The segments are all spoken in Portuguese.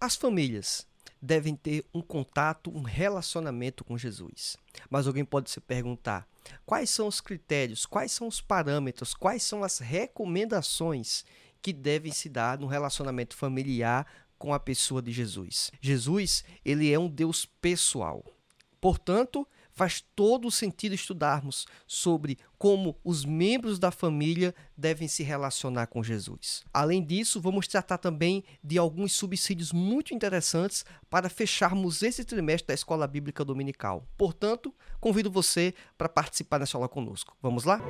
As famílias devem ter um contato, um relacionamento com Jesus. Mas alguém pode se perguntar: quais são os critérios, quais são os parâmetros, quais são as recomendações que devem se dar no relacionamento familiar com a pessoa de Jesus? Jesus, ele é um Deus pessoal. Portanto, faz todo o sentido estudarmos sobre como os membros da família devem se relacionar com Jesus. Além disso, vamos tratar também de alguns subsídios muito interessantes para fecharmos esse trimestre da Escola Bíblica Dominical. Portanto, convido você para participar dessa aula conosco. Vamos lá?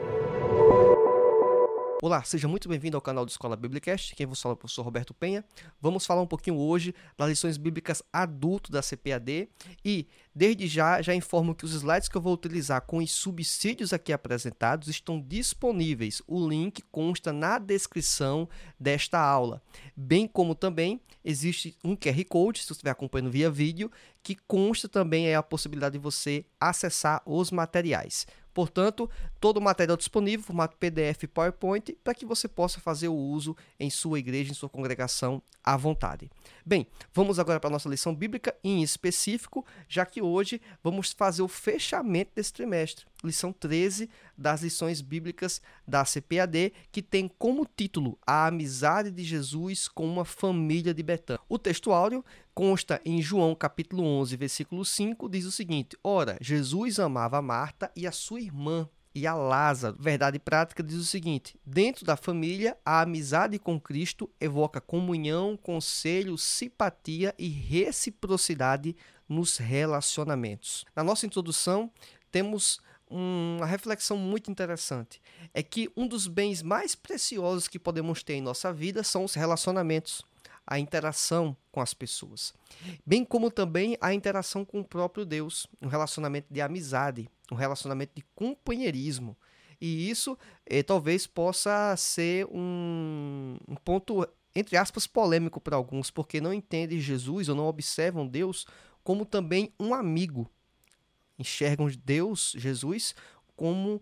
Olá, seja muito bem-vindo ao canal do Escola Biblicast. Quem vos fala é o professor Roberto Penha. Vamos falar um pouquinho hoje das lições bíblicas adulto da CPAD e, desde já informo que os slides que eu vou utilizar com os subsídios aqui apresentados estão disponíveis. O link consta na descrição desta aula, bem como também existe um QR Code, se você estiver acompanhando via vídeo, que consta também a possibilidade de você acessar os materiais. Portanto, todo o material disponível, formato PDF e PowerPoint, para que você possa fazer o uso em sua igreja, em sua congregação, à vontade. Bem, vamos agora para a nossa lição bíblica em específico, já que hoje vamos fazer o fechamento desse trimestre. Lição 13 das lições bíblicas da CPAD, que tem como título A Amizade de Jesus com uma Família de Betânia. O texto áureo consta em João capítulo 11, versículo 5, diz o seguinte: Ora, Jesus amava a Marta e a sua irmã e a Lázaro. Verdade prática diz o seguinte: dentro da família, a amizade com Cristo evoca comunhão, conselho, simpatia e reciprocidade nos relacionamentos. Na nossa introdução, temos uma reflexão muito interessante. É que um dos bens mais preciosos que podemos ter em nossa vida são os relacionamentos, a interação com as pessoas, bem como também a interação com o próprio Deus, um relacionamento de amizade, um relacionamento de companheirismo. E isso talvez possa ser um ponto, entre aspas, polêmico para alguns, porque não entendem Jesus ou não observam Deus como também um amigo. Enxergam Deus, Jesus, como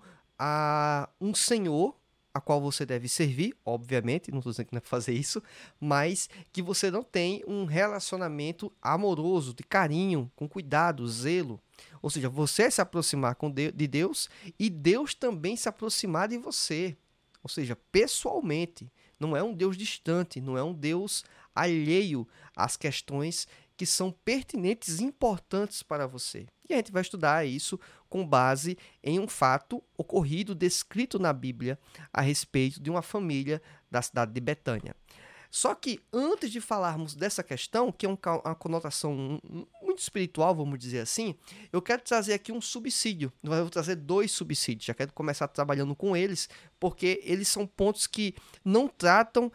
um Senhor a qual você deve servir, obviamente, não estou dizendo que não é para fazer isso, mas que você não tem um relacionamento amoroso, de carinho, com cuidado, zelo. Ou seja, você se aproximar de Deus e Deus também se aproximar de você. Ou seja, pessoalmente. Não é um Deus distante, não é um Deus alheio às questões que são pertinentes e importantes para você. E a gente vai estudar isso com base em um fato ocorrido, descrito na Bíblia, a respeito de uma família da cidade de Betânia. Só que antes de falarmos dessa questão, que é uma conotação muito espiritual, vamos dizer assim, eu quero trazer aqui um subsídio. Eu vou trazer 2 subsídios, já quero começar trabalhando com eles, porque eles são pontos que não tratam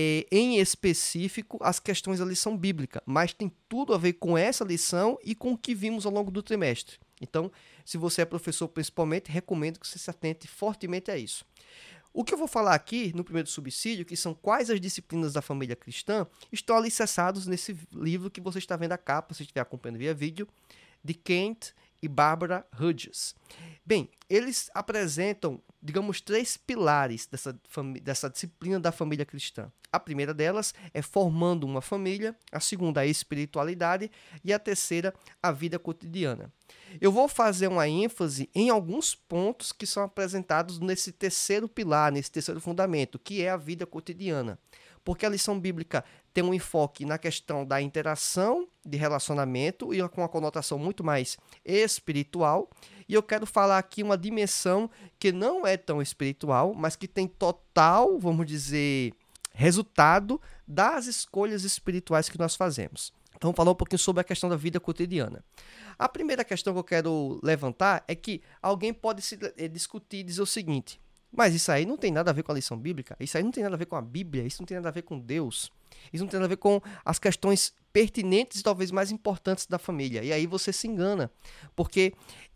em específico as questões da lição bíblica, mas tem tudo a ver com essa lição e com o que vimos ao longo do trimestre. Então, se você é professor principalmente, recomendo que você se atente fortemente a isso. O que eu vou falar aqui no primeiro subsídio, que são quais as disciplinas da família cristã, estão alicerçados nesse livro que você está vendo a capa, se estiver acompanhando via vídeo, de Kent e Barbara Hughes. Bem, eles apresentam, digamos, 3 pilares dessa disciplina da família cristã. A primeira delas é formando uma família, a segunda, a espiritualidade, e a terceira, a vida cotidiana. Eu vou fazer uma ênfase em alguns pontos que são apresentados nesse terceiro pilar, nesse terceiro fundamento, que é a vida cotidiana. Porque a lição bíblica tem um enfoque na questão da interação, de relacionamento, e com uma conotação muito mais espiritual. E eu quero falar aqui uma dimensão que não é tão espiritual, mas que tem total, vamos dizer, resultado das escolhas espirituais que nós fazemos. Então, vamos falar um pouquinho sobre a questão da vida cotidiana. A primeira questão que eu quero levantar é que alguém pode se discutir e dizer o seguinte: mas isso aí não tem nada a ver com a lição bíblica, isso aí não tem nada a ver com a Bíblia, isso não tem nada a ver com Deus, isso não tem nada a ver com as questões pertinentes e talvez mais importantes da família. E aí você se engana, porque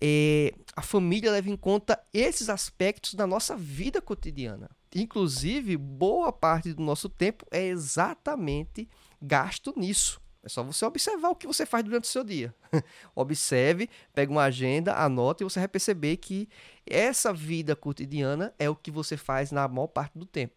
a família leva em conta esses aspectos da nossa vida cotidiana. Inclusive, boa parte do nosso tempo é exatamente gasto nisso. É só você observar o que você faz durante o seu dia. Observe, pega uma agenda, anota e você vai perceber que essa vida cotidiana é o que você faz na maior parte do tempo.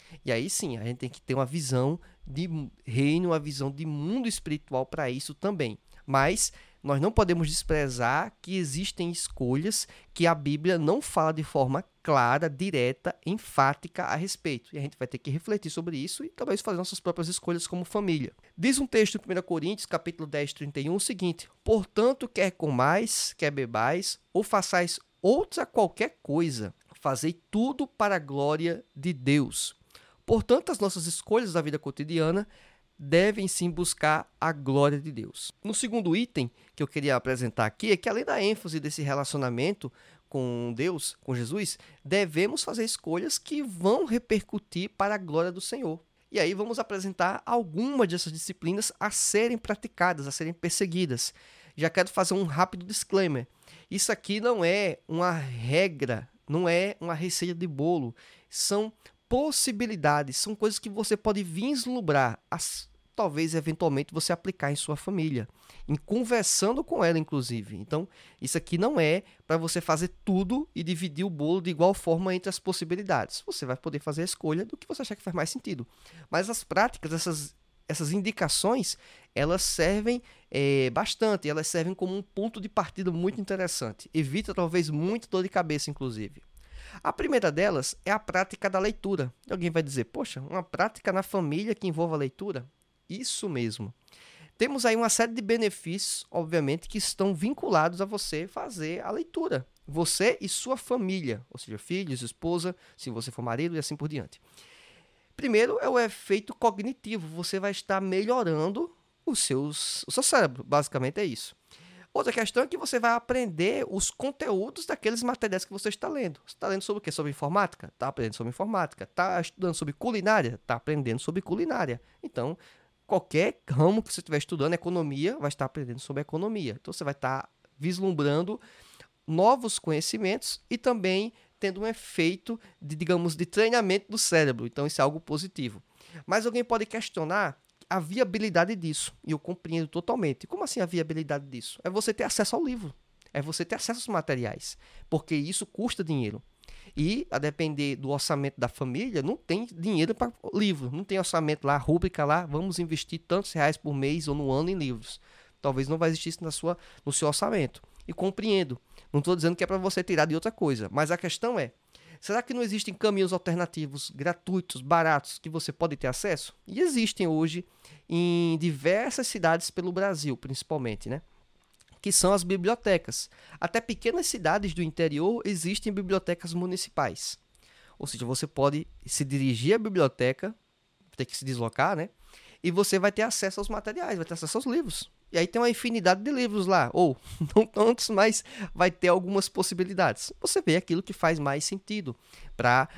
E aí sim, a gente tem que ter uma visão de reino, uma visão de mundo espiritual para isso também. Mas nós não podemos desprezar que existem escolhas que a Bíblia não fala de forma clara, direta, enfática a respeito. E a gente vai ter que refletir sobre isso e talvez fazer nossas próprias escolhas como família. Diz um texto em 1 Coríntios, capítulo 10, 31, o seguinte: portanto, quer comais, quer bebais, ou façais outra qualquer coisa, fazei tudo para a glória de Deus. Portanto, as nossas escolhas da vida cotidiana devem sim buscar a glória de Deus. No segundo item que eu queria apresentar aqui é que, além da ênfase desse relacionamento com Deus, com Jesus, devemos fazer escolhas que vão repercutir para a glória do Senhor. E aí vamos apresentar algumas dessas disciplinas a serem praticadas, a serem perseguidas. Já quero fazer um rápido disclaimer. Isso aqui não é uma regra, não é uma receita de bolo. São possibilidades, são coisas que você pode vislumbrar, talvez eventualmente você aplicar em sua família, em conversando com ela inclusive. Então, isso aqui não é para você fazer tudo e dividir o bolo de igual forma entre as possibilidades. Você vai poder fazer a escolha do que você achar que faz mais sentido. Mas as práticas, essas indicações, elas servem bastante, elas servem como um ponto de partida muito interessante. Evita talvez muito dor de cabeça, inclusive. A primeira delas é a prática da leitura. Alguém vai dizer, poxa, uma prática na família que envolva a leitura? Isso mesmo. Temos aí uma série de benefícios, obviamente, que estão vinculados a você fazer a leitura. Você e sua família, ou seja, filhos, esposa, se você for marido e assim por diante. Primeiro é o efeito cognitivo. Você vai estar melhorando o seu cérebro, basicamente é isso. Outra questão é que você vai aprender os conteúdos daqueles materiais que você está lendo. Você está lendo sobre o quê? Sobre informática? Está aprendendo sobre informática. Está estudando sobre culinária? Está aprendendo sobre culinária. Então, qualquer ramo que você estiver estudando, economia, vai estar aprendendo sobre economia. Então, você vai estar vislumbrando novos conhecimentos e também tendo um efeito de treinamento do cérebro. Então, isso é algo positivo. Mas alguém pode questionar a viabilidade disso, e eu compreendo totalmente. Como assim a viabilidade disso? É você ter acesso ao livro, é você ter acesso aos materiais, porque isso custa dinheiro. E, a depender do orçamento da família, não tem dinheiro para livro, não tem orçamento lá, rúbrica lá, vamos investir tantos reais por mês ou no ano em livros. Talvez não vai existir isso no seu orçamento. E compreendo, não estou dizendo que é para você tirar de outra coisa, mas a questão é, será que não existem caminhos alternativos, gratuitos, baratos, que você pode ter acesso? E existem hoje em diversas cidades pelo Brasil, principalmente, né? Que são as bibliotecas. Até pequenas cidades do interior existem bibliotecas municipais. Ou seja, você pode se dirigir à biblioteca, ter que se deslocar, né? E você vai ter acesso aos materiais, vai ter acesso aos livros. E aí tem uma infinidade de livros lá, ou não tantos, mas vai ter algumas possibilidades. Você vê aquilo que faz mais sentido para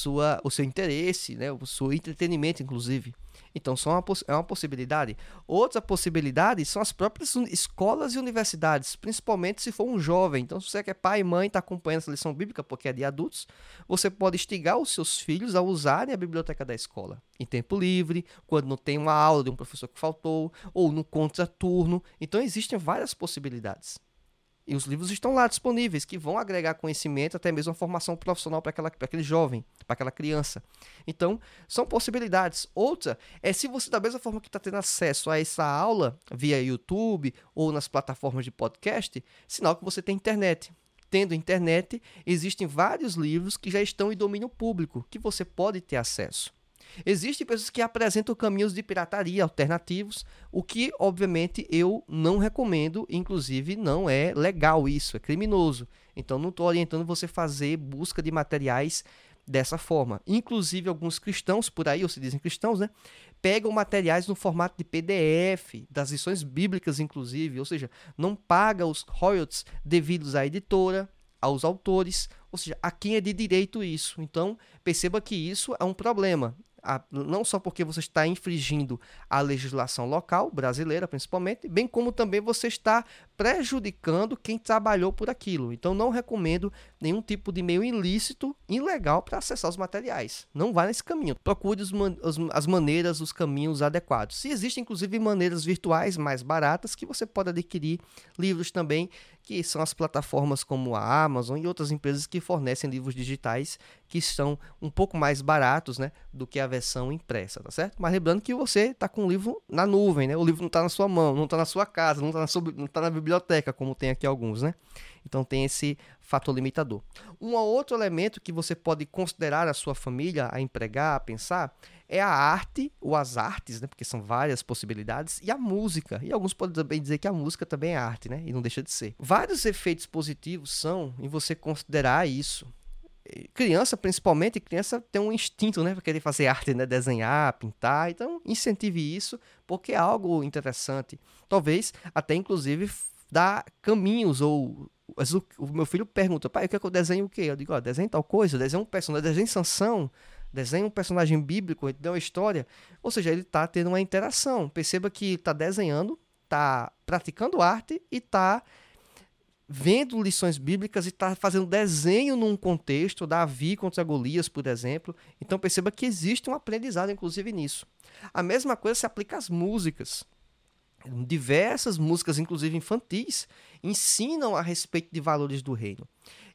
o seu interesse, né? O seu entretenimento, inclusive. Então, é uma possibilidade. Outra possibilidade são as próprias escolas e universidades, principalmente se for um jovem. Então, se você que é pai e mãe, está acompanhando essa lição bíblica, porque é de adultos, você pode instigar os seus filhos a usarem a biblioteca da escola. Em tempo livre, quando não tem uma aula de um professor que faltou, ou no contraturno. Então, existem várias possibilidades. E os livros estão lá disponíveis, que vão agregar conhecimento, até mesmo uma formação profissional para aquele jovem, para aquela criança. Então, são possibilidades. Outra é se você, da mesma forma que está tendo acesso a essa aula via YouTube ou nas plataformas de podcast, sinal que você tem internet. Tendo internet, existem vários livros que já estão em domínio público, que você pode ter acesso. Existem pessoas que apresentam caminhos de pirataria alternativos, o que, obviamente, eu não recomendo, inclusive não é legal isso, é criminoso. Então, não estou orientando você a fazer busca de materiais dessa forma. Inclusive, alguns cristãos por aí, ou se dizem cristãos, né, pegam materiais no formato de PDF, das lições bíblicas, inclusive, ou seja, não paga os royalties devidos à editora, aos autores, ou seja, a quem é de direito isso. Então, perceba que isso é um problema. Não só porque você está infringindo a legislação local, brasileira principalmente, bem como também você está prejudicando quem trabalhou por aquilo. Então, não recomendo nenhum tipo de meio ilícito, ilegal para acessar os materiais. Não vá nesse caminho. Procure as maneiras, os caminhos adequados. E existem, inclusive, maneiras virtuais mais baratas que você pode adquirir livros também, que são as plataformas como a Amazon e outras empresas que fornecem livros digitais que são um pouco mais baratos, né, do que a versão impressa, tá certo? Mas lembrando que você está com o livro na nuvem, né? O livro não está na sua mão, não está na sua casa, não tá na biblioteca, como tem aqui alguns, né? Então tem esse fator limitador. Um outro elemento que você pode considerar a sua família a empregar, a pensar, é a arte, ou as artes, né? Porque são várias possibilidades, e a música. E alguns podem também dizer que a música também é arte, né? E não deixa de ser. Vários efeitos positivos são em você considerar isso. Criança, principalmente, criança tem um instinto, né, para querer fazer arte, né, desenhar, pintar. Então, incentive isso, porque é algo interessante. Talvez até, inclusive, dar caminhos, ou o meu filho pergunta, pai, o que é que eu desenho o quê? Eu digo, ó, desenho tal coisa, desenho um personagem, desenho Sansão, desenha um personagem bíblico, ele dá uma história. Ou seja, ele está tendo uma interação. Perceba que está desenhando, está praticando arte e está vendo lições bíblicas e está fazendo desenho num contexto, Davi contra Golias, por exemplo. Então perceba que existe um aprendizado, inclusive, nisso. A mesma coisa se aplica às músicas. Diversas músicas, inclusive infantis, ensinam a respeito de valores do reino.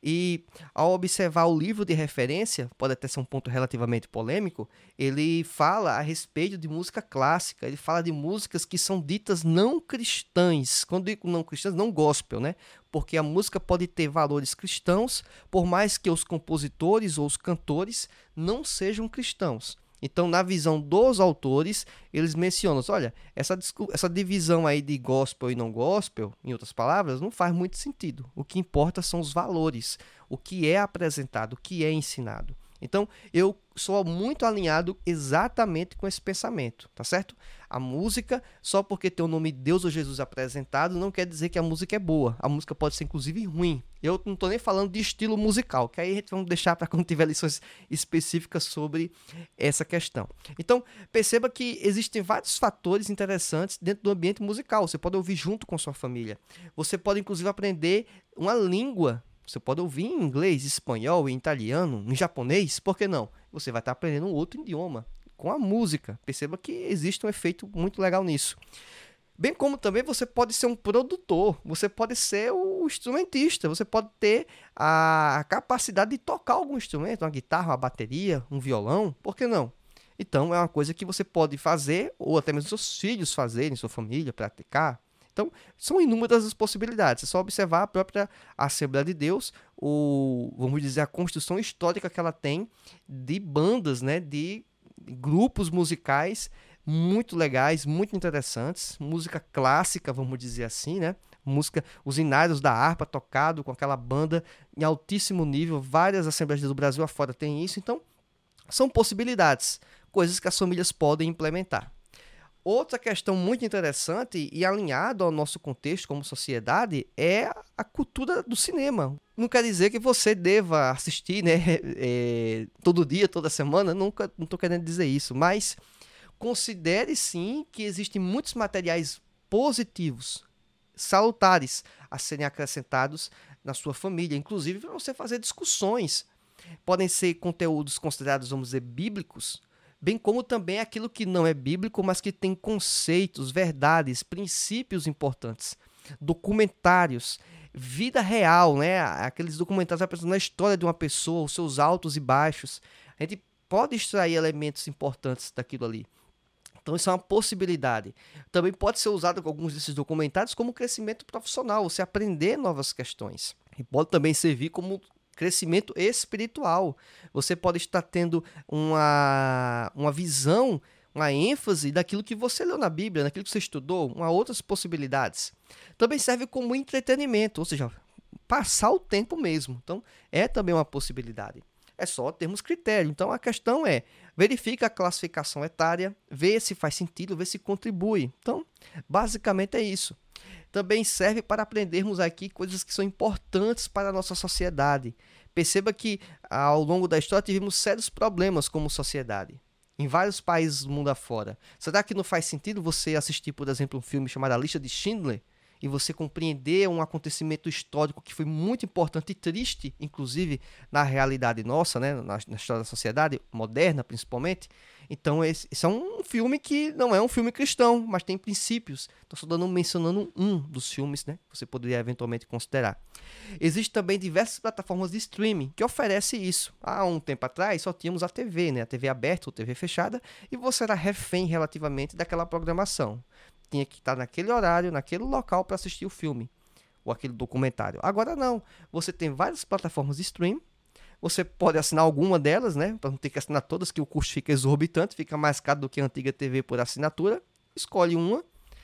E ao observar o livro de referência, pode até ser um ponto relativamente polêmico, ele fala a respeito de música clássica, ele fala de músicas que são ditas não cristãs. Quando digo não cristãs, não gospel, né? Porque a música pode ter valores cristãos, por mais que os compositores ou os cantores não sejam cristãos. Então, na visão dos autores, eles mencionam, olha, essa divisão aí de gospel e não gospel, em outras palavras, não faz muito sentido. O que importa são os valores, o que é apresentado, o que é ensinado. Então, eu sou muito alinhado exatamente com esse pensamento, tá certo? A música, só porque tem o nome Deus ou Jesus apresentado, não quer dizer que a música é boa. A música pode ser, inclusive, ruim. Eu não estou nem falando de estilo musical, que aí a gente vai deixar para quando tiver lições específicas sobre essa questão. Então, perceba que existem vários fatores interessantes dentro do ambiente musical. Você pode ouvir junto com sua família. Você pode, inclusive, aprender uma língua. Você pode ouvir em inglês, espanhol, em italiano, em japonês, por que não? Você vai estar aprendendo um outro idioma com a música. Perceba que existe um efeito muito legal nisso. Bem como também você pode ser um produtor, você pode ser o instrumentista, você pode ter a capacidade de tocar algum instrumento, uma guitarra, uma bateria, um violão, por que não? Então é uma coisa que você pode fazer, ou até mesmo seus filhos fazerem, sua família, praticar. Então, são inúmeras as possibilidades. É só observar a própria Assembleia de Deus, vamos dizer, a construção histórica que ela tem de bandas, né, de grupos musicais muito legais, muito interessantes. Música clássica, vamos dizer assim, né? Música, os hinários da harpa tocado com aquela banda em altíssimo nível. Várias assembleias do Brasil afora têm isso. Então, são possibilidades, coisas que as famílias podem implementar. Outra questão muito interessante e alinhado ao nosso contexto como sociedade é a cultura do cinema. Não quer dizer que você deva assistir, né, todo dia, toda semana, não estou querendo dizer isso, mas considere sim que existem muitos materiais positivos, salutares, a serem acrescentados na sua família, inclusive para você fazer discussões. Podem ser conteúdos considerados, vamos dizer, bíblicos, bem como também aquilo que não é bíblico, mas que tem conceitos, verdades, princípios importantes. Documentários, vida real, né? Aqueles documentários apresentando a história de uma pessoa, os seus altos e baixos. A gente pode extrair elementos importantes daquilo ali. Então isso é uma possibilidade. Também pode ser usado com alguns desses documentários como crescimento profissional, você aprender novas questões. E pode também servir como crescimento espiritual. Você pode estar tendo uma visão, uma ênfase daquilo que você leu na Bíblia, daquilo que você estudou, outras possibilidades. Também serve como entretenimento, ou seja, passar o tempo mesmo. Então, é também uma possibilidade. É só termos critério. Então, a questão é, verifica a classificação etária, vê se faz sentido, vê se contribui. Então, basicamente é isso. Também serve para aprendermos aqui coisas que são importantes para a nossa sociedade. Perceba que ao longo da história tivemos sérios problemas como sociedade, em vários países do mundo afora. Será que não faz sentido você assistir, por exemplo, um filme chamado A Lista de Schindler e você compreender um acontecimento histórico que foi muito importante e triste, inclusive na realidade nossa, né, na história da sociedade moderna principalmente? Então, esse é um filme que não é um filme cristão, mas tem princípios. Estou só mencionando um dos filmes, né, que você poderia eventualmente considerar. Existem também diversas plataformas de streaming que oferecem isso. Há um tempo atrás só tínhamos a TV, né, a TV aberta ou TV fechada, e você era refém relativamente daquela programação. Tinha que estar naquele horário, naquele local para assistir o filme ou aquele documentário. Agora não, você tem várias plataformas de streaming. Você pode assinar alguma delas, né? Para não ter que assinar todas, que o custo fica exorbitante, fica mais caro do que a antiga TV por assinatura. Escolhe uma.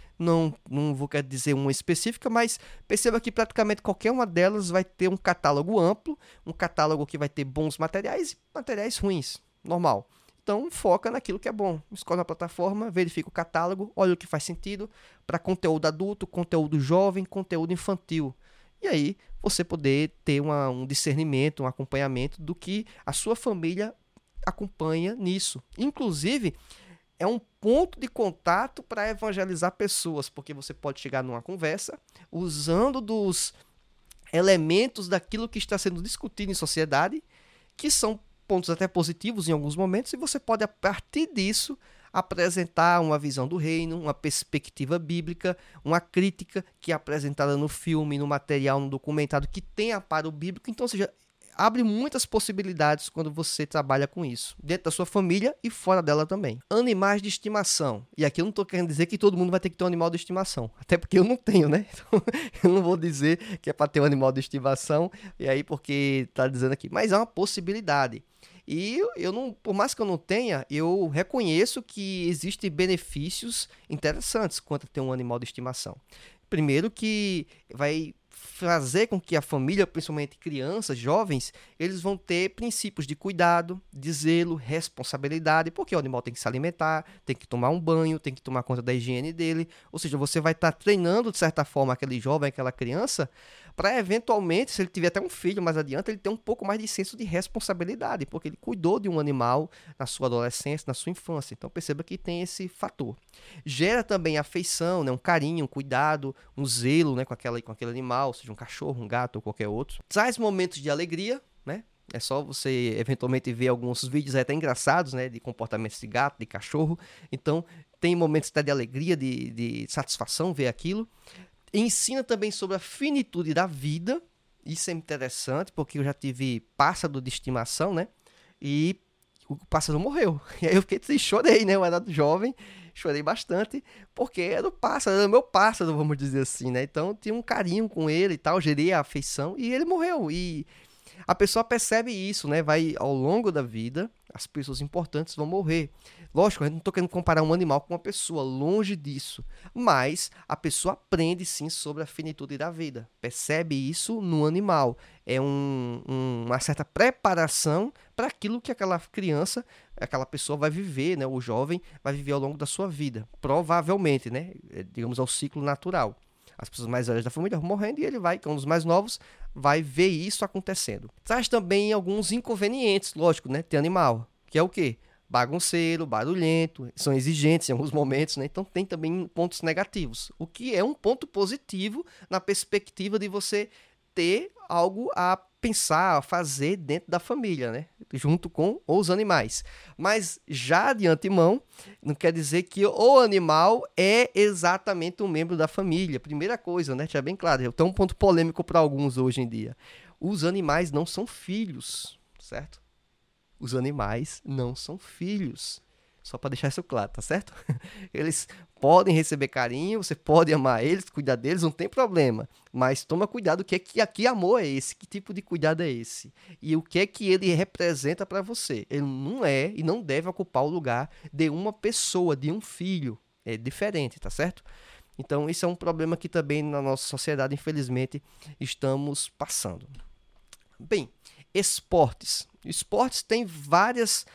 Não vou querer dizer uma específica, mas perceba que praticamente qualquer uma delas vai ter um catálogo amplo, um catálogo que vai ter bons materiais e materiais ruins. Normal. Então foca naquilo que é bom. Escolhe a plataforma, verifica o catálogo, olha o que faz sentido para conteúdo adulto, conteúdo jovem, conteúdo infantil. E aí você poder ter um discernimento, um acompanhamento do que a sua família acompanha nisso. Inclusive, é um ponto de contato para evangelizar pessoas, porque você pode chegar numa conversa usando dos elementos daquilo que está sendo discutido em sociedade, que são pontos até positivos em alguns momentos, e você pode, a partir disso, apresentar uma visão do reino, uma perspectiva bíblica, uma crítica que é apresentada no filme, no material, no documentário, que tem amparo bíblico. Então, ou seja, abre muitas possibilidades quando você trabalha com isso, dentro da sua família e fora dela também. Animais de estimação. E aqui eu não estou querendo dizer que todo mundo vai ter que ter um animal de estimação, até porque eu não tenho, né? Então, eu não vou dizer que é para ter um animal de estimação, e aí porque está dizendo aqui. Mas é uma possibilidade. E eu não, por mais que eu não tenha, eu reconheço que existem benefícios interessantes quanto a ter um animal de estimação. Primeiro que vai fazer com que a família, principalmente crianças, jovens, eles vão ter princípios de cuidado, de zelo, responsabilidade, porque o animal tem que se alimentar, tem que tomar um banho, tem que tomar conta da higiene dele, ou seja, você vai estar treinando de certa forma aquele jovem, aquela criança, para eventualmente, se ele tiver até um filho mais adiante, ele ter um pouco mais de senso de responsabilidade, porque ele cuidou de um animal na sua adolescência, na sua infância. Então perceba que tem esse fator. Gera também afeição, né, um carinho, um cuidado, um zelo, né, com aquele animal, seja um cachorro, um gato ou qualquer outro. Traz momentos de alegria, né? É só você eventualmente ver alguns vídeos até engraçados, né, de comportamentos de gato, de cachorro. Então tem momentos até de alegria, de satisfação ver aquilo. Ensina também sobre a finitude da vida. Isso é interessante, porque eu já tive pássaro de estimação, né? E o pássaro morreu. E aí eu fiquei triste, chorei, né? Eu era jovem, chorei bastante, porque era o pássaro, era o meu pássaro, vamos dizer assim, né? Então eu tinha um carinho com ele e tal, gerei a afeição e ele morreu. E a pessoa percebe isso, né? Vai ao longo da vida, as pessoas importantes vão morrer. Lógico, eu não estou querendo comparar um animal com uma pessoa, longe disso. Mas a pessoa aprende sim sobre a finitude da vida. Percebe isso no animal. É uma certa preparação para aquilo que aquela criança, aquela pessoa vai viver, né? O jovem vai viver ao longo da sua vida. Provavelmente, né? Digamos, ao ciclo natural. As pessoas mais velhas da família vão morrendo e ele vai, que é um dos mais novos, vai ver isso acontecendo. Traz também alguns inconvenientes, lógico, né? Tem animal, que é o quê? Bagunceiro, barulhento, são exigentes em alguns momentos, né? Então tem também pontos negativos, o que é um ponto positivo na perspectiva de você ter algo a pensar, a fazer dentro da família, né? Junto com os animais. Mas já de antemão, não quer dizer que o animal é exatamente um membro da família. Primeira coisa, né? Deixa bem claro, tem um ponto polêmico para alguns hoje em dia. Os animais não são filhos, certo? Os animais não são filhos. Só para deixar isso claro, tá certo? Eles podem receber carinho, você pode amar eles, cuidar deles, não tem problema. Mas toma cuidado, que amor é esse? Que tipo de cuidado é esse? E o que é que ele representa para você? Ele não é e não deve ocupar o lugar de uma pessoa, de um filho. É diferente, tá certo? Então, isso é um problema que também na nossa sociedade, infelizmente, estamos passando. Bem, esportes. Esportes têm várias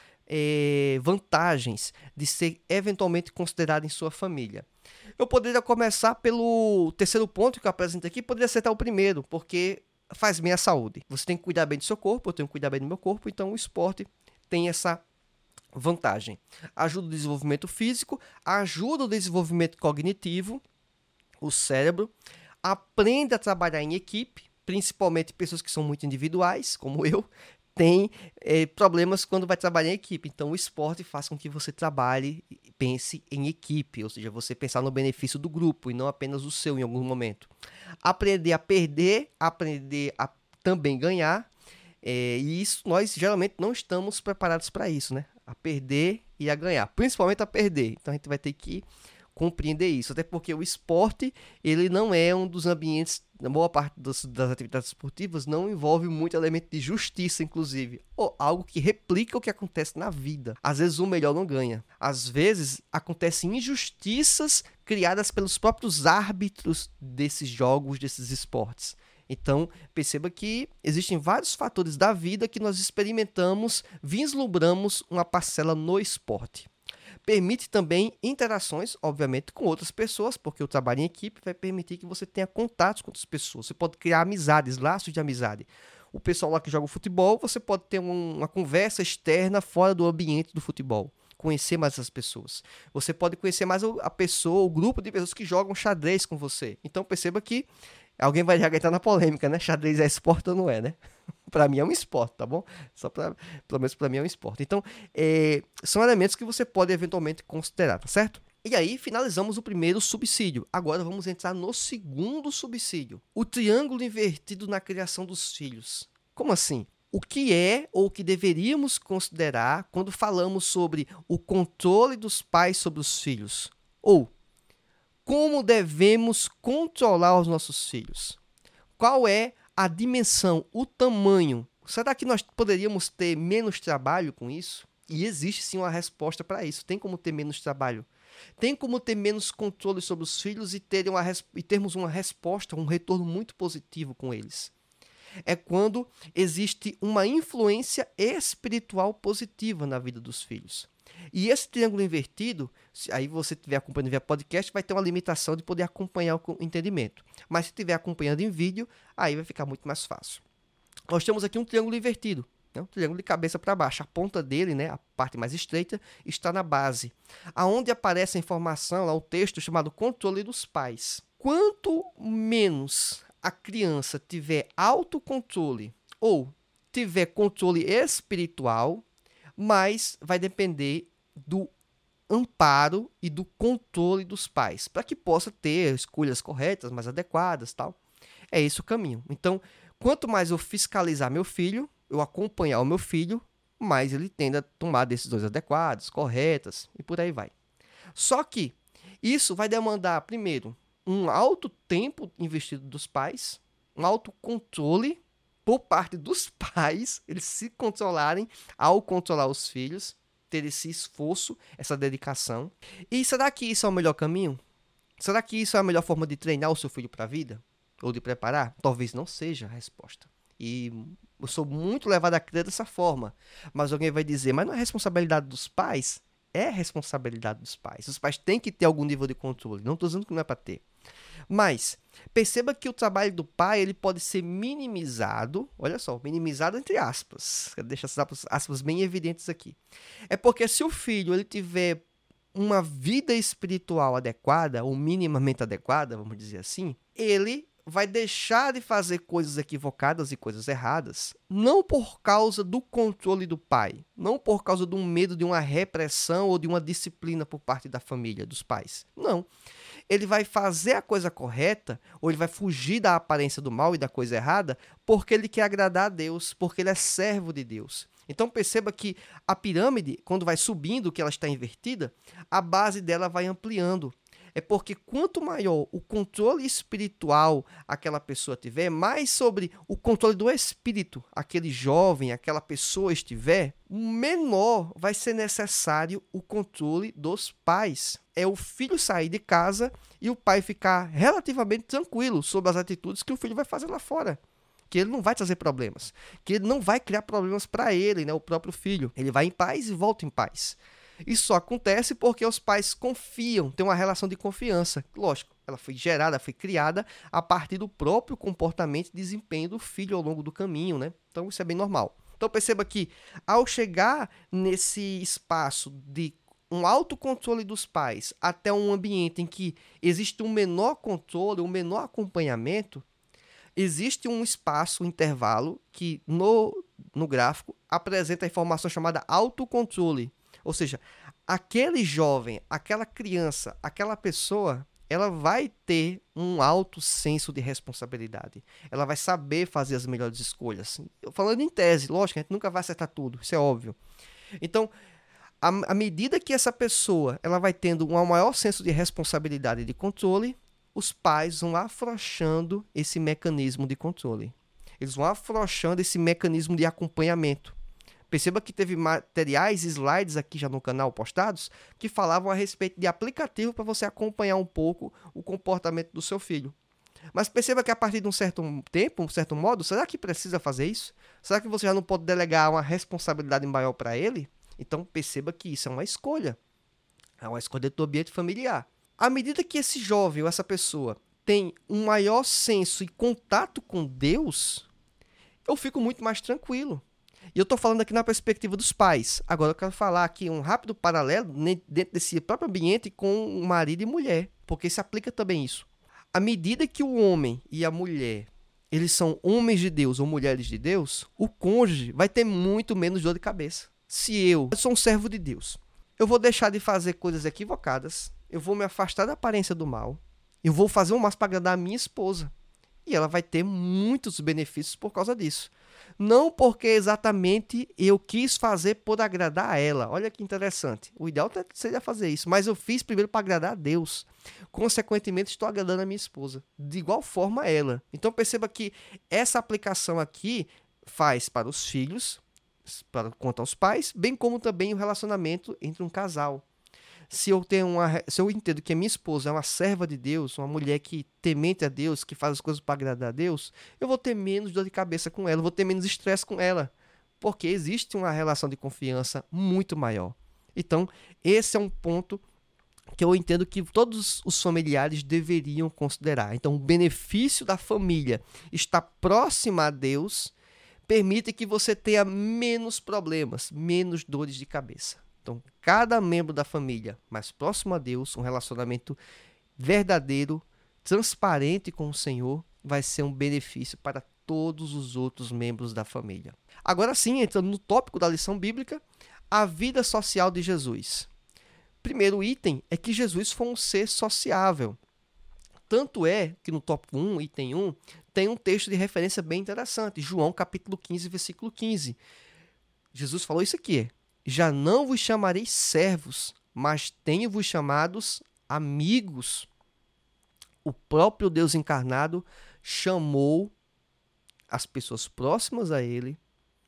vantagens de ser eventualmente considerado em sua família. Eu poderia começar pelo terceiro ponto que eu apresento aqui, poderia ser até o primeiro, porque faz bem à saúde. Você tem que cuidar bem do seu corpo, eu tenho que cuidar bem do meu corpo, então o esporte tem essa vantagem. Ajuda o desenvolvimento físico, ajuda o desenvolvimento cognitivo, o cérebro, aprende a trabalhar em equipe, principalmente pessoas que são muito individuais, como eu, tem problemas quando vai trabalhar em equipe. Então, o esporte faz com que você trabalhe e pense em equipe, ou seja, você pensar no benefício do grupo e não apenas o seu em algum momento. Aprender a perder, aprender a também ganhar, e isso nós geralmente não estamos preparados para isso, né? A perder e a ganhar, principalmente a perder. Então, a gente vai ter que compreender isso, até porque o esporte, ele não é um dos ambientes, na boa parte das atividades esportivas, não envolve muito elemento de justiça, inclusive, ou algo que replica o que acontece na vida. Às vezes o melhor não ganha. Às vezes acontecem injustiças criadas pelos próprios árbitros desses jogos, desses esportes. Então, perceba que existem vários fatores da vida que nós experimentamos, vislumbramos uma parcela no esporte. Permite também interações, obviamente, com outras pessoas, porque o trabalho em equipe vai permitir que você tenha contatos com outras pessoas. Você pode criar amizades, laços de amizade. O pessoal lá que joga futebol, você pode ter uma conversa externa fora do ambiente do futebol. Conhecer mais essas pessoas. Você pode conhecer mais a pessoa, o grupo de pessoas que jogam xadrez com você. Então perceba que alguém vai já entrar na polêmica, né? Xadrez é esporte ou não é, né? Para mim é um esporte, tá bom? Pelo menos para mim é um esporte. Então, são elementos que você pode eventualmente considerar, tá certo? E aí, finalizamos o primeiro subsídio. Agora vamos entrar no segundo subsídio. O triângulo invertido na criação dos filhos. Como assim? O que é ou o que deveríamos considerar quando falamos sobre o controle dos pais sobre os filhos? Ou como devemos controlar os nossos filhos? Qual é a dimensão, o tamanho? Será que nós poderíamos ter menos trabalho com isso? E existe sim uma resposta para isso. Tem como ter menos trabalho. Tem como ter menos controle sobre os filhos e termos uma resposta, um retorno muito positivo com eles. É quando existe uma influência espiritual positiva na vida dos filhos. E esse triângulo invertido, se aí você estiver acompanhando via podcast, vai ter uma limitação de poder acompanhar o entendimento. Mas se estiver acompanhando em vídeo, aí vai ficar muito mais fácil. Nós temos aqui um triângulo invertido, né? Um triângulo de cabeça para baixo. A ponta dele, né, a parte mais estreita, está na base. Aonde aparece a informação, lá o texto chamado controle dos pais. Quanto menos a criança tiver autocontrole ou tiver controle espiritual, mais vai depender do amparo e do controle dos pais, para que possa ter escolhas corretas, mais adequadas, tal. É esse o caminho. Então, quanto mais eu fiscalizar meu filho, eu acompanhar o meu filho, mais ele tende a tomar decisões adequadas, corretas e por aí vai. Só que isso vai demandar, primeiro, um alto tempo investido dos pais, um autocontrole por parte dos pais, eles se controlarem ao controlar os filhos, ter esse esforço, essa dedicação. E será que isso é o melhor caminho? Será que isso é a melhor forma de treinar o seu filho para a vida? Ou de preparar? Talvez não seja a resposta. E eu sou muito levado a crer dessa forma. Mas alguém vai dizer, mas não é responsabilidade dos pais? É responsabilidade dos pais. Os pais têm que ter algum nível de controle. Não estou dizendo que não é para ter. Mas perceba que o trabalho do pai ele pode ser minimizado, olha só, minimizado entre aspas, deixa essas aspas bem evidentes aqui. É porque se o filho ele tiver uma vida espiritual adequada, ou minimamente adequada, vamos dizer assim, ele vai deixar de fazer coisas equivocadas e coisas erradas, não por causa do controle do pai, não por causa de um medo de uma repressão ou de uma disciplina por parte da família, dos pais. Não. Ele vai fazer a coisa correta, ou ele vai fugir da aparência do mal e da coisa errada, porque ele quer agradar a Deus, porque ele é servo de Deus. Então perceba que a pirâmide, quando vai subindo, que ela está invertida, a base dela vai ampliando. É porque quanto maior o controle espiritual aquela pessoa tiver, mais sobre o controle do espírito aquele jovem, aquela pessoa estiver, menor vai ser necessário o controle dos pais. É o filho sair de casa e o pai ficar relativamente tranquilo sobre as atitudes que o filho vai fazer lá fora. Que ele não vai trazer problemas, que ele não vai criar problemas para ele, né, o próprio filho. Ele vai em paz e volta em paz. Isso só acontece porque os pais confiam, têm uma relação de confiança. Lógico, ela foi gerada, foi criada a partir do próprio comportamento e desempenho do filho ao longo do caminho, né? Então isso é bem normal. Então perceba que ao chegar nesse espaço de um autocontrole dos pais até um ambiente em que existe um menor controle, um menor acompanhamento, existe um espaço, um intervalo que no gráfico, apresenta a informação chamada autocontrole. Ou seja, aquele jovem, aquela criança, aquela pessoa, ela vai ter um alto senso de responsabilidade. Ela vai saber fazer as melhores escolhas. Eu falando em tese, lógico, a gente nunca vai acertar tudo, isso é óbvio. Então, à medida que essa pessoa ela vai tendo um maior senso de responsabilidade e de controle, os pais vão afrouxando esse mecanismo de controle. Eles vão afrouxando esse mecanismo de acompanhamento. Perceba que teve materiais, slides aqui já no canal postados, que falavam a respeito de aplicativo para você acompanhar um pouco o comportamento do seu filho. Mas perceba que a partir de um certo tempo, um certo modo, será que precisa fazer isso? Será que você já não pode delegar uma responsabilidade maior para ele? Então perceba que isso é uma escolha. É uma escolha do ambiente familiar. À medida que esse jovem ou essa pessoa tem um maior senso e contato com Deus, eu fico muito mais tranquilo. E eu estou falando aqui na perspectiva dos pais. Agora eu quero falar aqui um rápido paralelo dentro desse próprio ambiente com o marido e mulher, porque se aplica também isso. À medida que o homem e a mulher, eles são homens de Deus ou mulheres de Deus, o cônjuge vai ter muito menos dor de cabeça. Se eu sou um servo de Deus, eu vou deixar de fazer coisas equivocadas, eu vou me afastar da aparência do mal, eu vou fazer o máximo para agradar a minha esposa. E ela vai ter muitos benefícios por causa disso. Não porque exatamente eu quis fazer por agradar a ela. Olha que interessante. O ideal seria fazer isso, mas eu fiz primeiro para agradar a Deus. Consequentemente, estou agradando a minha esposa. De igual forma a ela. Então perceba que essa aplicação aqui faz para os filhos, quanto aos pais, bem como também o relacionamento entre um casal. Se eu entendo que a minha esposa é uma serva de Deus, uma mulher que temente a Deus, que faz as coisas para agradar a Deus, eu vou ter menos dor de cabeça com ela, eu vou ter menos estresse com ela, porque existe uma relação de confiança muito maior. Então, esse é um ponto que eu entendo que todos os familiares deveriam considerar. Então, o benefício da família estar próxima a Deus permite que você tenha menos problemas, menos dores de cabeça. Então, cada membro da família mais próximo a Deus, um relacionamento verdadeiro, transparente com o Senhor, vai ser um benefício para todos os outros membros da família. Agora sim, entrando no tópico da lição bíblica, a vida social de Jesus. Primeiro item é que Jesus foi um ser sociável. Tanto é que no tópico 1, item 1, tem um texto de referência bem interessante, João capítulo 15, versículo 15. Jesus falou isso aqui: já não vos chamarei servos, mas tenho-vos chamados amigos. O próprio Deus encarnado chamou as pessoas próximas a ele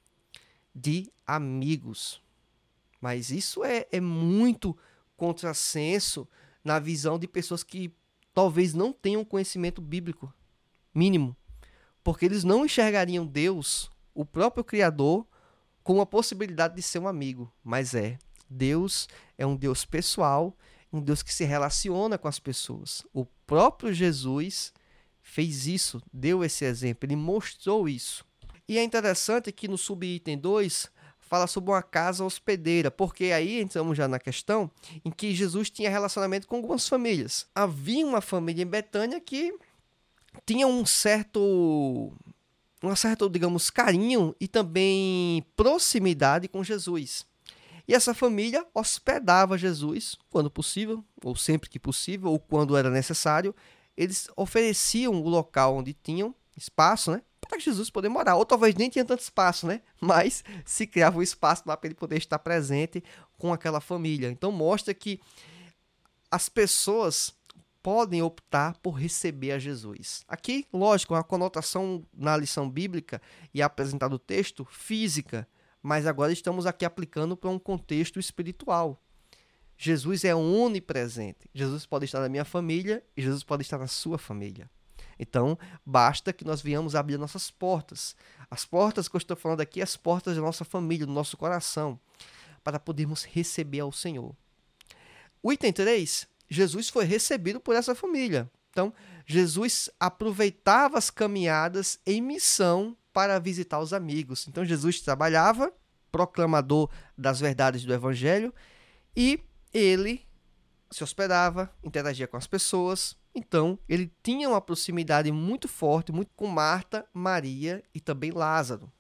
de amigos. Mas isso é muito contrassenso na visão de pessoas que talvez não tenham conhecimento bíblico mínimo, porque eles não enxergariam Deus, o próprio Criador, com a possibilidade de ser um amigo. Mas Deus é um Deus pessoal, um Deus que se relaciona com as pessoas. O próprio Jesus fez isso, deu esse exemplo, ele mostrou isso. E é interessante que no subitem 2 fala sobre uma casa hospedeira, porque aí entramos já na questão em que Jesus tinha relacionamento com algumas famílias. Havia uma família em Betânia que tinha um certo, digamos, carinho e também proximidade com Jesus. E essa família hospedava Jesus quando possível, ou sempre que possível, ou quando era necessário. Eles ofereciam o local onde tinham espaço, né, para Jesus poder morar. Ou talvez nem tinha tanto espaço, né, mas se criava um espaço lá para ele poder estar presente com aquela família. Então mostra que as pessoas podem optar por receber a Jesus. Aqui, lógico, uma conotação na lição bíblica e apresentado o texto física, mas agora estamos aqui aplicando para um contexto espiritual. Jesus é onipresente. Jesus pode estar na minha família e Jesus pode estar na sua família. Então, basta que nós venhamos abrir nossas portas. As portas que eu estou falando aqui, as portas da nossa família, do nosso coração, para podermos receber ao Senhor. O item 3, Jesus foi recebido por essa família. Então, Jesus aproveitava as caminhadas em missão para visitar os amigos. Então, Jesus trabalhava, proclamador das verdades do Evangelho, e ele se hospedava, interagia com as pessoas. Então, ele tinha uma proximidade muito forte, muito com Marta, Maria e também Lázaro.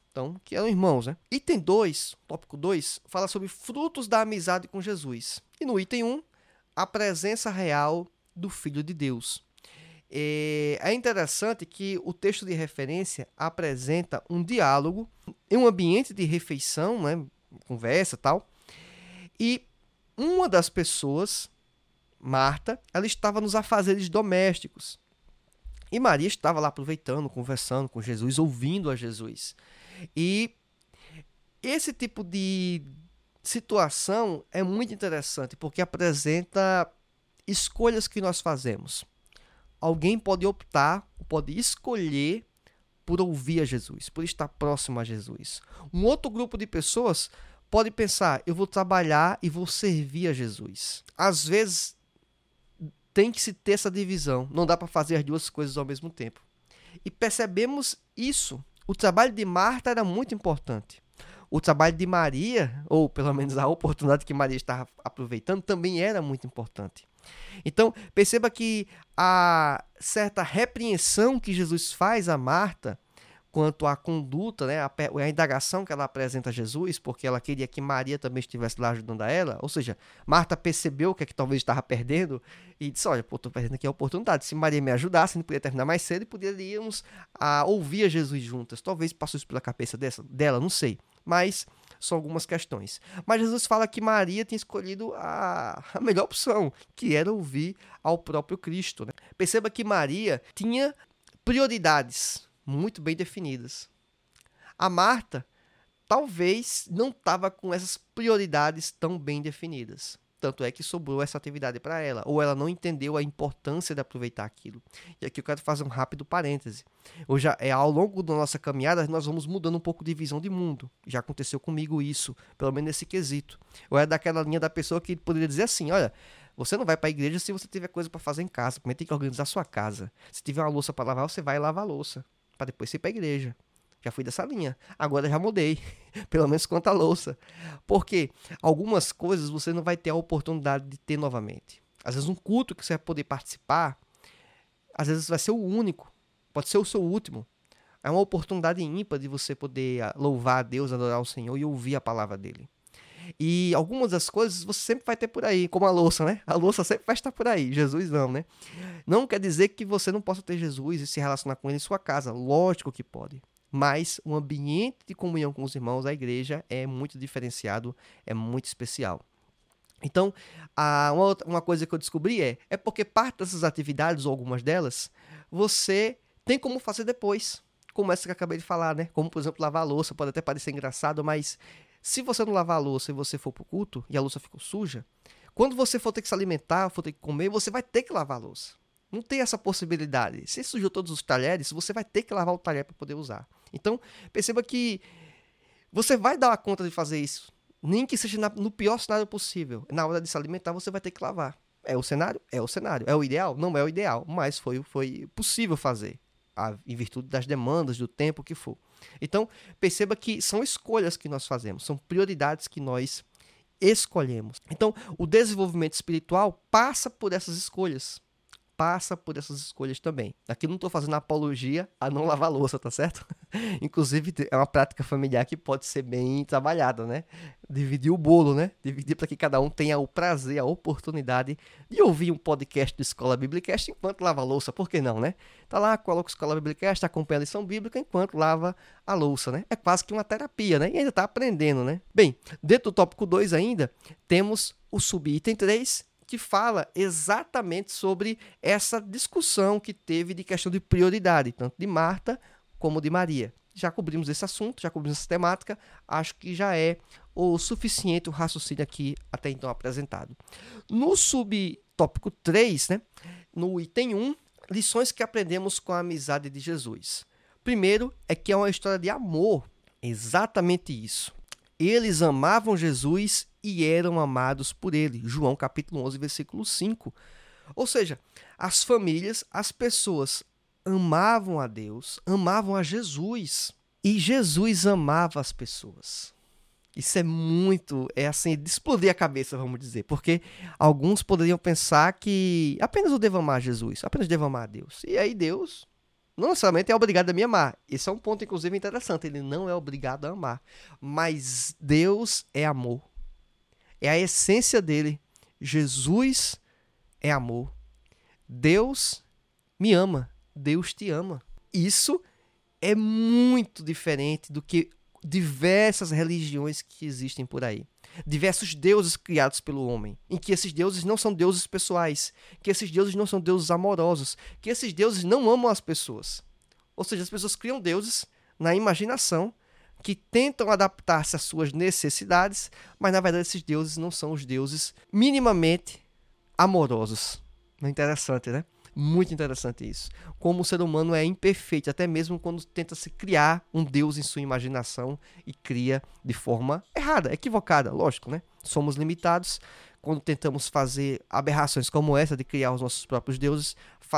Então, que eram irmãos, né? Item 2, tópico 2, fala sobre frutos da amizade com Jesus. E no item 1, a presença real do Filho de Deus. É interessante que o texto de referência apresenta um diálogo em um ambiente de refeição, né? Conversa e tal. E uma das pessoas, Marta, ela estava nos afazeres domésticos. E Maria estava lá aproveitando, conversando com Jesus, ouvindo a Jesus. E esse tipo de situação é muito interessante, porque apresenta escolhas que nós fazemos. Alguém pode optar, pode escolher por ouvir a Jesus, por estar próximo a Jesus. Um outro grupo de pessoas pode pensar, eu vou trabalhar e vou servir a Jesus. Às vezes, tem que se ter essa divisão. Não dá para fazer as duas coisas ao mesmo tempo. E percebemos isso. O trabalho de Marta era muito importante. O trabalho de Maria, ou pelo menos a oportunidade que Maria estava aproveitando, também era muito importante. Então, perceba que a certa repreensão que Jesus faz a Marta quanto à conduta, né, a indagação que ela apresenta a Jesus, porque ela queria que Maria também estivesse lá ajudando a ela, ou seja, Marta percebeu o que é que talvez estava perdendo e disse, olha, estou perdendo aqui a oportunidade, se Maria me ajudasse, a gente poderia terminar mais cedo e poderíamos ouvir a Jesus juntas, talvez passou isso pela cabeça dela, não sei, mas são algumas questões. Mas Jesus fala que Maria tinha escolhido a melhor opção, que era ouvir ao próprio Cristo, né? Perceba que Maria tinha prioridades muito bem definidas. A Marta talvez não estava com essas prioridades tão bem definidas. Tanto é que sobrou essa atividade para ela. Ou ela não entendeu a importância de aproveitar aquilo. E aqui eu quero fazer um rápido parêntese. Hoje, ao longo da nossa caminhada, nós vamos mudando um pouco de visão de mundo. Já aconteceu comigo isso, pelo menos nesse quesito. Eu era daquela linha da pessoa que poderia dizer assim, olha, você não vai para a igreja se você tiver coisa para fazer em casa. Primeiro tem que organizar a sua casa. Se tiver uma louça para lavar, você vai lavar a louça, para depois ir para a igreja. Já fui dessa linha. Agora já mudei. Pelo menos quanto à louça. Porque algumas coisas você não vai ter a oportunidade de ter novamente. Às vezes um culto que você vai poder participar, às vezes vai ser o único. Pode ser o seu último. É uma oportunidade ímpar de você poder louvar a Deus, adorar o Senhor e ouvir a palavra dele. E algumas das coisas você sempre vai ter por aí, como a louça, né? A louça sempre vai estar por aí, Jesus não, né? Não quer dizer que você não possa ter Jesus e se relacionar com ele em sua casa. Lógico que pode. Mas o ambiente de comunhão com os irmãos, a igreja, é muito diferenciado, é muito especial. Então, uma coisa que eu descobri é porque parte dessas atividades, ou algumas delas, você tem como fazer depois. Como essa que eu acabei de falar, né? Como, por exemplo, lavar a louça. Pode até parecer engraçado, mas se você não lavar a louça e você for pro culto e a louça ficou suja, quando você for ter que se alimentar, for ter que comer, você vai ter que lavar a louça. Não tem essa possibilidade. Se sujou todos os talheres, você vai ter que lavar o talher para poder usar. Então, perceba que você vai dar conta de fazer isso. Nem que seja no pior cenário possível. Na hora de se alimentar, você vai ter que lavar. É o cenário? É o cenário. É o ideal? Não é o ideal, mas foi possível fazer, em virtude das demandas, do tempo que for. Então, perceba que são escolhas que nós fazemos, são prioridades que nós escolhemos. Então, o desenvolvimento espiritual passa por essas escolhas. Passa por essas escolhas também. Aqui não estou fazendo apologia a não lavar louça, tá certo? Inclusive, é uma prática familiar que pode ser bem trabalhada, né? Dividir o bolo, né? Dividir para que cada um tenha o prazer, a oportunidade de ouvir um podcast do Escola Biblicast enquanto lava a louça. Por que não, né? Tá lá, coloca o Escola Biblicast, acompanha a lição bíblica enquanto lava a louça, né? É quase que uma terapia, né? E ainda está aprendendo, né? Bem, dentro do tópico 2 ainda, temos o subitem 3, que fala exatamente sobre essa discussão que teve de questão de prioridade, tanto de Marta como de Maria. Já cobrimos esse assunto, já cobrimos essa temática, acho que já é o suficiente o raciocínio aqui até então apresentado. No subtópico 3, né, no item 1, lições que aprendemos com a amizade de Jesus. Primeiro é que é uma história de amor, exatamente isso. Eles amavam Jesus e eram amados por ele. João capítulo 11, versículo 5. Ou seja, as famílias, as pessoas amavam a Deus, amavam a Jesus. E Jesus amava as pessoas. Isso é assim, de explodir a cabeça, vamos dizer. Porque alguns poderiam pensar que apenas eu devo amar Jesus, apenas devo amar a Deus. E aí Deus não necessariamente é obrigado a me amar. Esse é um ponto, inclusive, interessante. Ele não é obrigado a amar. Mas Deus é amor. É a essência dele. Jesus é amor. Deus me ama. Deus te ama. Isso é muito diferente do que diversas religiões que existem por aí. Diversos deuses criados pelo homem, em que esses deuses não são deuses pessoais, que esses deuses não são deuses amorosos, que esses deuses não amam as pessoas. Ou seja, as pessoas criam deuses na imaginação que tentam adaptar-se às suas necessidades, mas na verdade esses deuses não são os deuses minimamente amorosos. É interessante, né? Muito interessante isso. Como o ser humano é imperfeito, até mesmo quando tenta se criar um Deus em sua imaginação e cria de forma errada, equivocada, lógico, né? Somos limitados. Quando tentamos fazer aberrações como essa de criar os nossos próprios deuses,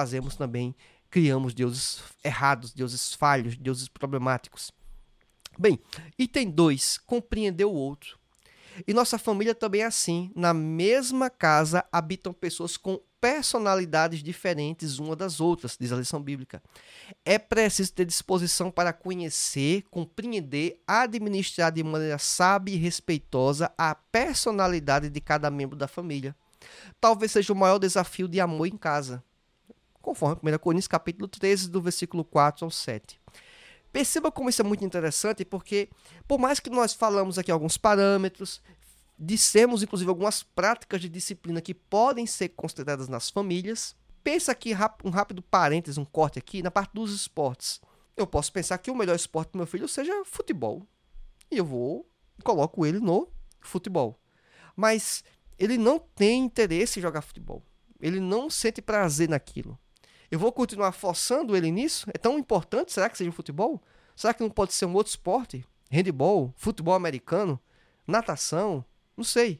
criamos deuses errados, deuses falhos, deuses problemáticos. Bem, item 2, compreender o outro. E nossa família também é assim. Na mesma casa habitam pessoas com personalidades diferentes uma das outras, diz a lição bíblica. É preciso ter disposição para conhecer, compreender, administrar de maneira sábia e respeitosa a personalidade de cada membro da família. Talvez seja o maior desafio de amor em casa, conforme 1 Coríntios capítulo 13, do versículo 4 ao 7. Perceba como isso é muito interessante, porque por mais que nós falamos aqui alguns parâmetros, dissemos inclusive algumas práticas de disciplina que podem ser consideradas nas famílias, pensa aqui um rápido parênteses, um corte aqui, na parte dos esportes. Eu posso pensar que o melhor esporte do meu filho seja futebol. E eu coloco ele no futebol. Mas ele não tem interesse em jogar futebol. Ele não sente prazer naquilo. Eu vou continuar forçando ele nisso? É tão importante? Será que seja o futebol? Será que não pode ser um outro esporte? Handebol, futebol americano, natação, não sei.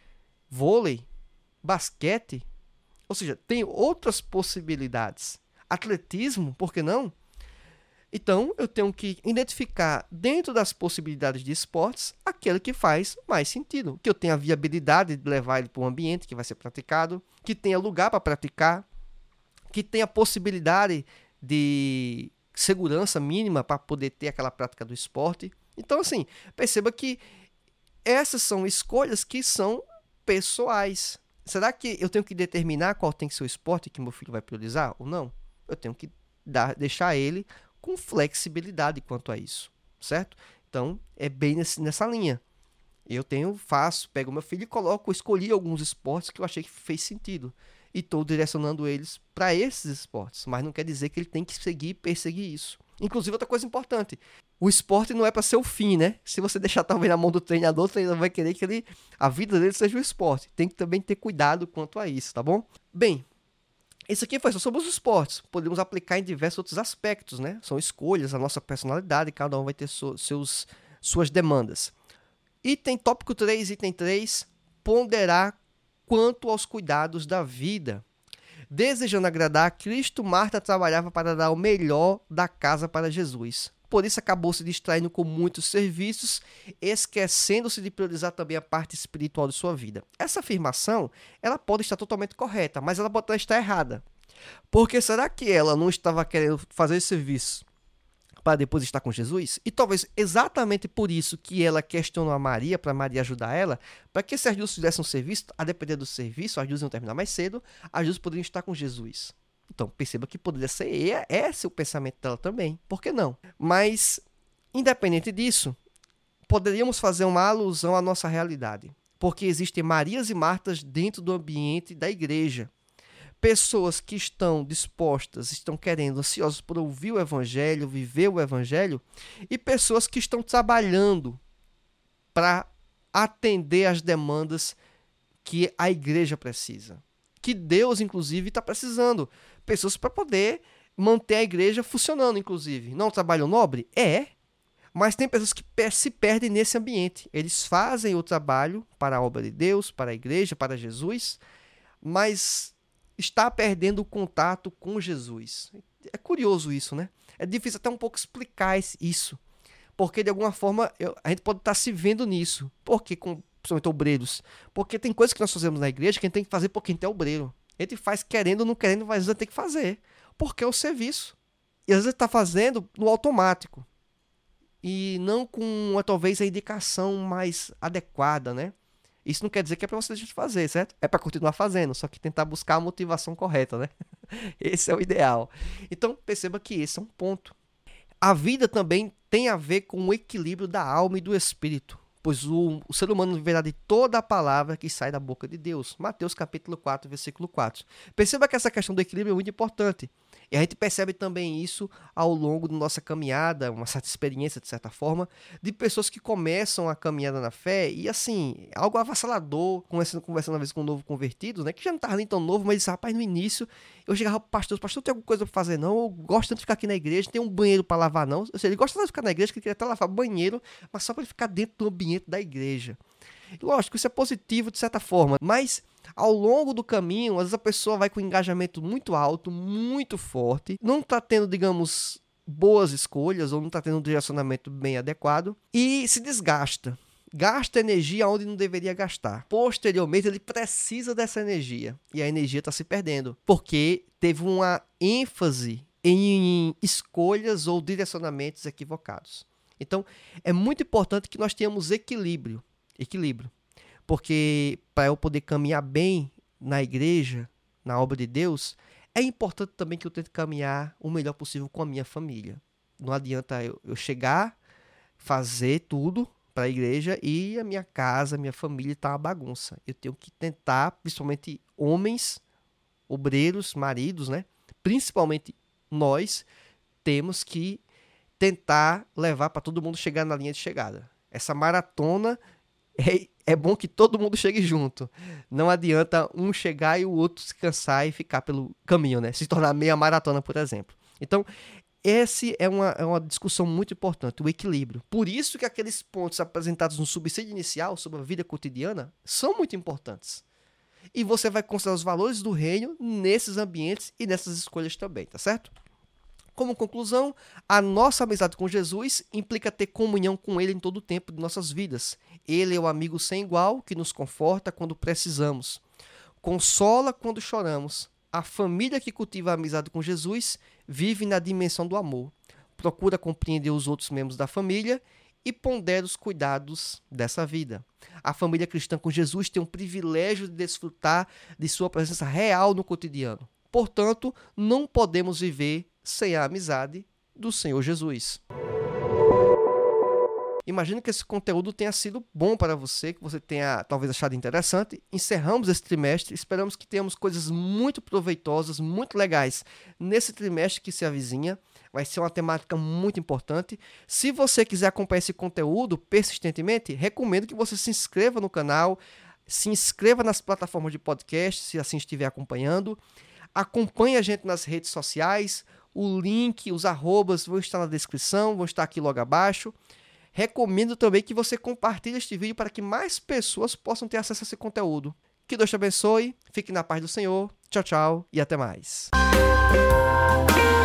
Vôlei, basquete. Ou seja, tem outras possibilidades. Atletismo, por que não? Então, eu tenho que identificar dentro das possibilidades de esportes aquele que faz mais sentido. Que eu tenha a viabilidade de levar ele para um ambiente que vai ser praticado, que tenha lugar para praticar, que tenha possibilidade de segurança mínima para poder ter aquela prática do esporte. Então, assim, perceba que essas são escolhas que são pessoais. Será que eu tenho que determinar qual tem que ser o esporte que meu filho vai priorizar ou não? Eu tenho que deixar ele com flexibilidade quanto a isso, certo? Então, é bem nessa linha. Eu pego meu filho e escolhi alguns esportes que eu achei que fez sentido. E estou direcionando eles para esses esportes. Mas não quer dizer que ele tem que seguir e perseguir isso. Inclusive, outra coisa importante. O esporte não é para ser o fim, né? Se você deixar talvez na mão do treinador, o treinador vai querer que a vida dele seja o esporte. Tem que também ter cuidado quanto a isso, tá bom? Bem, isso aqui foi só sobre os esportes. Podemos aplicar em diversos outros aspectos, né? São escolhas, a nossa personalidade, cada um vai ter suas demandas. Tópico 3, item 3, ponderar quanto aos cuidados da vida. Desejando agradar a Cristo, Marta trabalhava para dar o melhor da casa para Jesus. Por isso acabou se distraindo com muitos serviços, esquecendo-se de priorizar também a parte espiritual de sua vida. Essa afirmação, ela pode estar totalmente correta, mas ela pode estar errada. Porque será que ela não estava querendo fazer esse serviço para depois estar com Jesus? E talvez exatamente por isso que ela questionou a Maria, para Maria ajudar ela, para que se as duas fizessem um serviço, a depender do serviço, as duas iam terminar mais cedo, as duas poderiam estar com Jesus. Então, perceba que poderia ser esse o pensamento dela também. Por que não? Mas, independente disso, poderíamos fazer uma alusão à nossa realidade. Porque existem Marias e Martas dentro do ambiente da igreja. Pessoas que estão dispostas, estão querendo, ansiosas por ouvir o Evangelho, viver o Evangelho, e pessoas que estão trabalhando para atender às demandas que a igreja precisa. Que Deus, inclusive, está precisando. Pessoas para poder manter a igreja funcionando, inclusive. Não é um trabalho nobre? É. Mas tem pessoas que se perdem nesse ambiente. Eles fazem o trabalho para a obra de Deus, para a igreja, para Jesus, mas está perdendo o contato com Jesus. É curioso isso, né? É difícil até um pouco explicar isso. Porque, de alguma forma, a gente pode estar se vendo nisso. Porque, principalmente obreiros. Porque tem coisas que nós fazemos na igreja que a gente tem que fazer porque a gente é obreiro. A gente faz querendo ou não querendo, mas a gente tem que fazer. Porque é o serviço. E às vezes está fazendo no automático. E não com, talvez, a indicação mais adequada, né? Isso não quer dizer que é para você deixar de fazer, certo? É para continuar fazendo, só que tentar buscar a motivação correta, né? Esse é o ideal. Então, perceba que esse é um ponto. A vida também tem a ver com o equilíbrio da alma e do espírito, pois o ser humano viverá de toda a palavra que sai da boca de Deus. Mateus capítulo 4, versículo 4. Perceba que essa questão do equilíbrio é muito importante. E a gente percebe também isso ao longo da nossa caminhada, uma certa experiência, de certa forma, de pessoas que começam a caminhada na fé e, assim, algo avassalador, conversando às vezes com um novo convertido, né, que já não estava nem tão novo, mas disse, rapaz, no início, eu chegava pro pastor, tem alguma coisa para fazer não? Eu gosto tanto de ficar aqui na igreja, tem um banheiro para lavar não? Ou seja, ele gosta tanto de ficar na igreja que ele queria até lavar banheiro, mas só para ele ficar dentro do ambiente da igreja. E, lógico, isso é positivo de certa forma, mas ao longo do caminho, às vezes a pessoa vai com um engajamento muito alto, muito forte, não está tendo, digamos, boas escolhas ou não está tendo um direcionamento bem adequado e se desgasta. Gasta energia onde não deveria gastar. Posteriormente, ele precisa dessa energia e a energia está se perdendo porque teve uma ênfase em escolhas ou direcionamentos equivocados. Então, é muito importante que nós tenhamos equilíbrio. Porque para eu poder caminhar bem na igreja, na obra de Deus, é importante também que eu tente caminhar o melhor possível com a minha família. Não adianta eu chegar, fazer tudo para a igreja e a minha casa, a minha família está uma bagunça. Eu tenho que tentar, principalmente homens, obreiros, maridos, né? Principalmente nós, temos que tentar levar para todo mundo chegar na linha de chegada. Essa maratona é bom que todo mundo chegue junto. Não adianta um chegar e o outro se cansar e ficar pelo caminho, né? Se tornar meia maratona, por exemplo. Então, essa é uma discussão muito importante, o equilíbrio. Por isso que aqueles pontos apresentados no subsídio inicial sobre a vida cotidiana são muito importantes. E você vai considerar os valores do reino nesses ambientes e nessas escolhas também, tá certo? Como conclusão, a nossa amizade com Jesus implica ter comunhão com Ele em todo o tempo de nossas vidas. Ele é o amigo sem igual que nos conforta quando precisamos, consola quando choramos. A família que cultiva a amizade com Jesus vive na dimensão do amor, procura compreender os outros membros da família e pondera os cuidados dessa vida. A família cristã com Jesus tem o privilégio de desfrutar de sua presença real no cotidiano. Portanto, não podemos viver sem a amizade do Senhor Jesus. Imagino que esse conteúdo tenha sido bom para você, que você tenha talvez achado interessante. Encerramos esse trimestre, esperamos que tenhamos coisas muito proveitosas, muito legais nesse trimestre que se avizinha. Vai ser uma temática muito importante. Se você quiser acompanhar esse conteúdo persistentemente, recomendo que você se inscreva no canal, se inscreva nas plataformas de podcast, se assim estiver acompanhando. Acompanhe a gente nas redes sociais. O link, os arrobas vão estar na descrição, vão estar aqui logo abaixo. Recomendo também que você compartilhe este vídeo para que mais pessoas possam ter acesso a esse conteúdo. Que Deus te abençoe, fique na paz do Senhor. Tchau, tchau e até mais.